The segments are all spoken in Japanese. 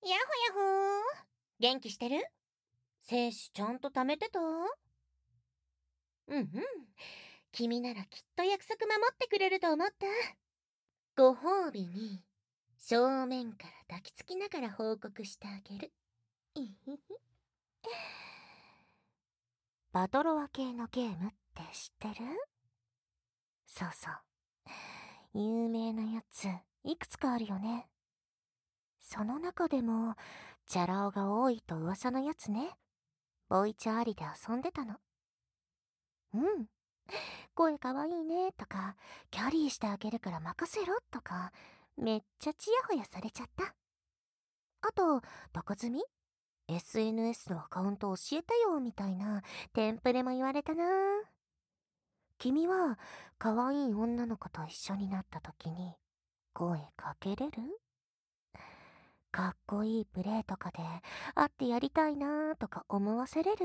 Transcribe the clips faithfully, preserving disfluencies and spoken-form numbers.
やほやほー。元気してる？精子ちゃんと貯めてた？うんうん。君ならきっと約束守ってくれると思った。ご褒美に、正面から抱きつきながら報告してあげる。バトロワ系のゲームって知ってる？そうそう。有名なやつ、いくつかあるよね。その中でも、チャラ男が多いと噂のやつね。ボイチャありで遊んでたの。うん。声かわいいねとか、キャリーしてあげるから任せろとか、めっちゃチヤホヤされちゃった。あと、どこ済み？ エスエヌエス のアカウント教えてよみたいなテンプレも言われたな。君は可愛い女の子と一緒になった時に声かけれる？かっこいいプレーとかで会ってやりたいなとか思わせれる？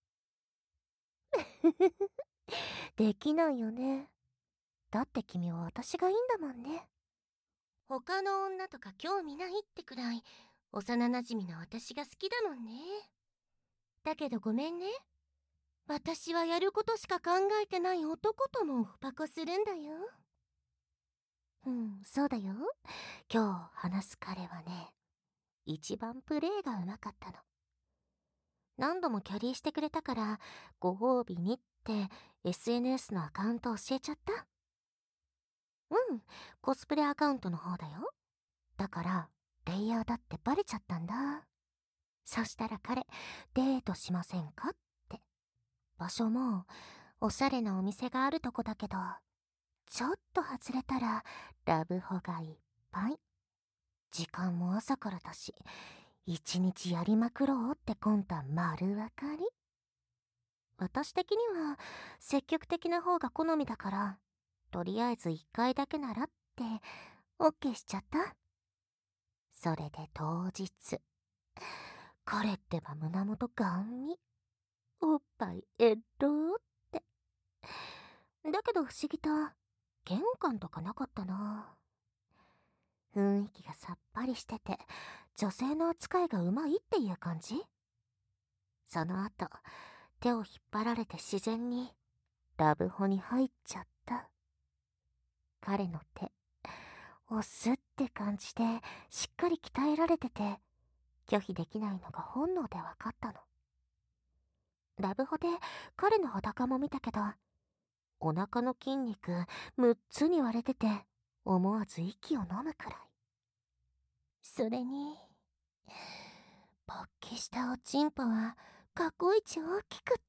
できないよね。だって君は私がいいんだもんね。他の女とか興味ないってくらい幼なじみの私が好きだもんね。だけどごめんね。私はやることしか考えてない男ともオフパコするんだよ。うん、そうだよ。今日話す彼はね、一番プレーがうまかったの。何度もキャリーしてくれたから、ご褒美にって エスエヌエス のアカウント教えちゃった。うん、コスプレアカウントの方だよ。だから、レイヤーだってバレちゃったんだ。そしたら彼、デートしませんかって。場所も、おしゃれなお店があるとこだけど、ちょっと外れたら、ラブホがいっぱい。時間も朝からだし、一日やりまくろうって魂胆丸わかり。私的には、積極的な方が好みだから、とりあえず一回だけならって、オッケーしちゃった。それで当日、彼ってば胸元ガン見。おっぱいエローって。だけど不思議と、嫌悪感とかなかったな。雰囲気がさっぱりしてて、女性の扱いがうまいっていう感じ。その後、手を引っ張られて自然に、ラブホに入っちゃった。彼の手、押すって感じで、しっかり鍛えられてて、拒否できないのが本能で分かったの。ラブホで彼の裸も見たけど、お腹の筋肉むっつに割れてて、思わず息を飲むくらい。それに、勃起したおちんぽは過去一大きくって。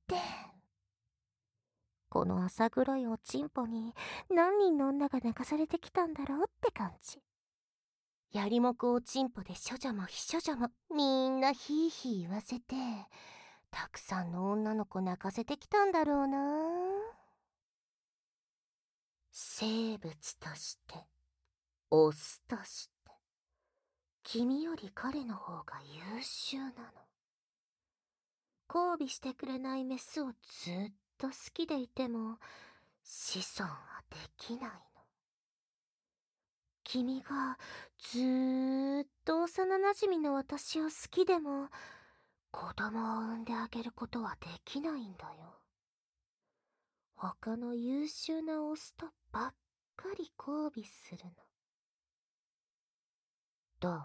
この浅黒いおちんぽに何人の女が泣かされてきたんだろうって感じ。やりもくおちんぽで処女も非処女もみんなヒーヒー言わせて、たくさんの女の子泣かせてきたんだろうな。生物として、オスとして、君より彼の方が優秀なの。交尾してくれないメスをずっと好きでいても、子孫はできないの。君がずーっと幼なじみの私を好きでも、子供を産んであげることはできないんだよ。他の優秀なオスとばっかり交尾するの。どう？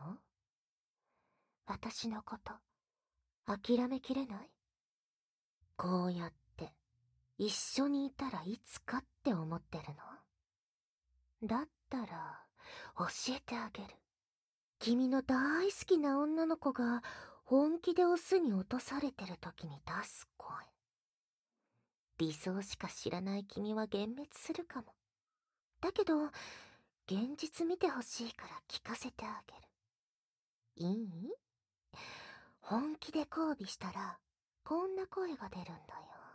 私のこと諦めきれない？こうやって一緒にいたらいつかって思ってるの？だったら教えてあげる。君の大好きな女の子が本気でオスに落とされてる時に出す声。理想しか知らない君は幻滅するかも。だけど現実見てほしいから聞かせてあげる。いい？本気で交尾したらこんな声が出るんだよ。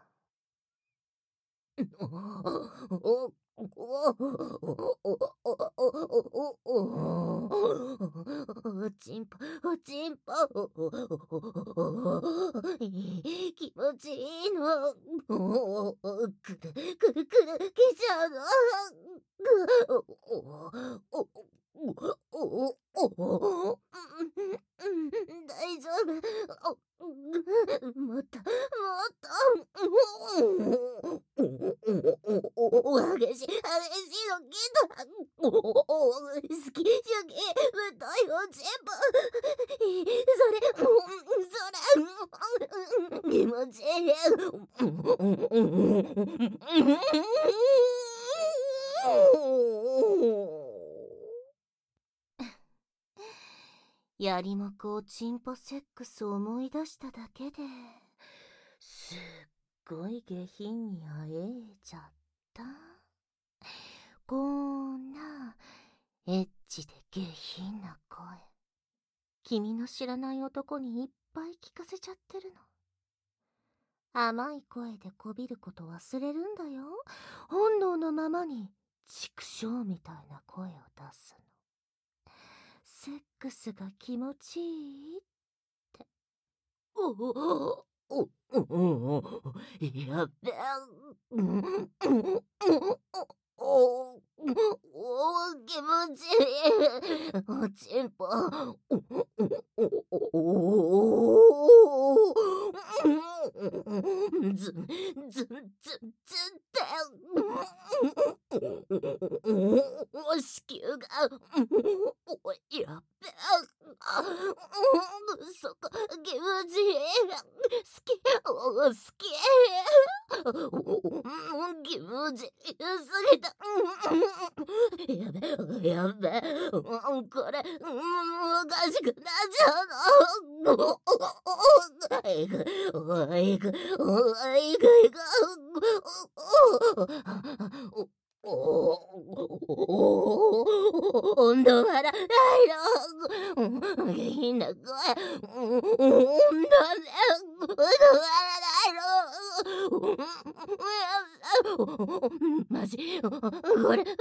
おちんぽ、おちんぽ、気持ちいいの。くる、くるくる、来ちゃうの。 ちいいそれそれ気持ちいいやりもくおちんぽセックスを思い出しただけですっごい下品にあえいちゃった。こんなエッチで下品な声、君の知らない男にいっぱい聞かせちゃってるの。甘い声でこびること忘れるんだよ。本能のままに畜生みたいな声を出すの。セックスが気持ちいいって。おおおおおやっべえ。おお気持ちいい。おちんぽ。おおずんずんずんずんって子宮がやっべそこ気持ちいい。好き好き気持ちよすぎた。やべやべこれおかしくなっちゃうの。いくいくいくいくおお温度はらないの。下品な声。温度で温度はらないの。マジこれマジで。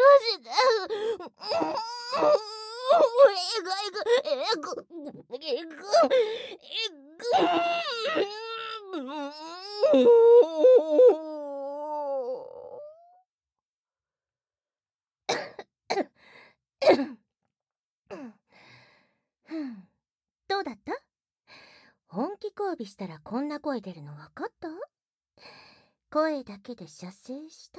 いくいくいくいくいくどうだった？本気交尾したらこんな声出るの分かった？声だけで射精した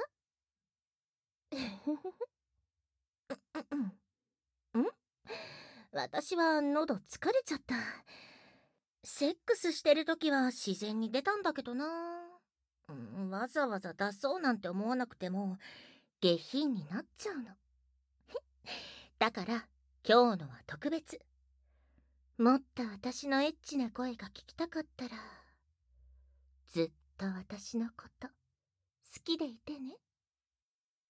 ん？私は喉疲れちゃった。セックスしてるときは自然に出たんだけどな。うん、わざわざ出そうなんて思わなくても下品になっちゃうの。だから今日のは特別。もっと私のエッチな声が聞きたかったらずっと私のこと好きでいてね。